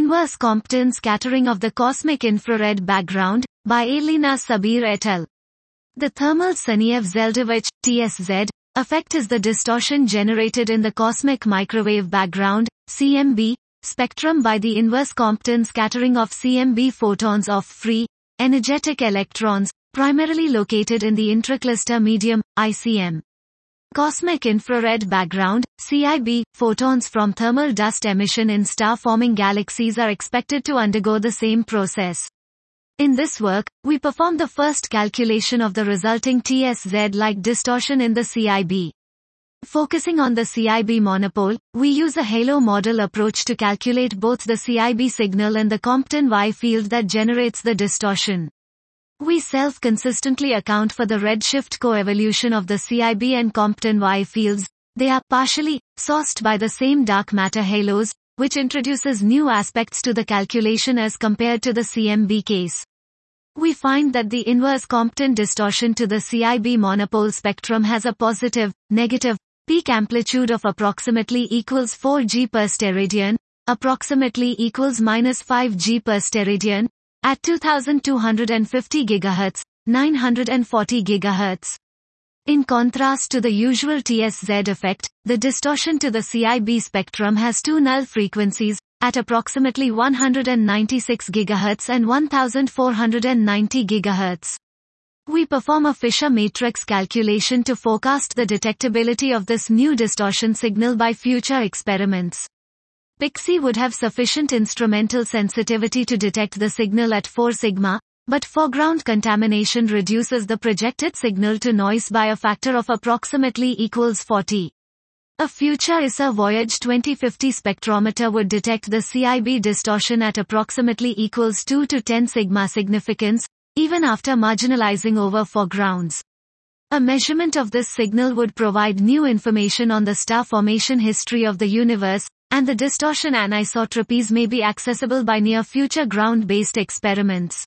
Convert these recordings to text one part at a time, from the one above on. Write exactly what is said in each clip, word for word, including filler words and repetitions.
Inverse Compton Scattering of the Cosmic Infrared Background, by Elina Sabir et al. The thermal Saniev-Zeldovich, T S Z, effect is the distortion generated in the cosmic microwave background, C M B, spectrum by the inverse Compton scattering of C M B photons of free, energetic electrons, primarily located in the intracluster medium, I C M. Cosmic infrared background, C I B, photons from thermal dust emission in star-forming galaxies are expected to undergo the same process. In this work, we performed the first calculation of the resulting T S Z-like distortion in the C I B. Focusing on the C I B monopole, we use a halo model approach to calculate both the C I B signal and the Compton Y field that generates the distortion. We self-consistently account for the redshift coevolution of the C I B and Compton Y fields. They are partially sourced by the same dark matter halos, which introduces new aspects to the calculation as compared to the C M B case. We find that the inverse Compton distortion to the C I B monopole spectrum has a positive, negative, peak amplitude of approximately equals four G per steradian, approximately equals minus five G per steradian, at two thousand two hundred fifty gigahertz, nine hundred forty gigahertz. In contrast to the usual T S Z effect, the distortion to the C I B spectrum has two null frequencies, at approximately one hundred ninety-six gigahertz and one thousand four hundred ninety gigahertz. We perform a Fisher matrix calculation to forecast the detectability of this new distortion signal by future experiments. Pixie would have sufficient instrumental sensitivity to detect the signal at four sigma, but foreground contamination reduces the projected signal to noise by a factor of approximately equals forty. A future E S A Voyage twenty fifty spectrometer would detect the C I B distortion at approximately equals two to ten sigma significance, even after marginalizing over foregrounds. A measurement of this signal would provide new information on the star formation history of the universe, and the distortion anisotropies may be accessible by near-future ground-based experiments.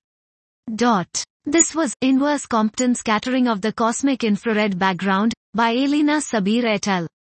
Dot. This was Inverse Compton Scattering of the Cosmic Infrared Background, by Elina Sabir et al.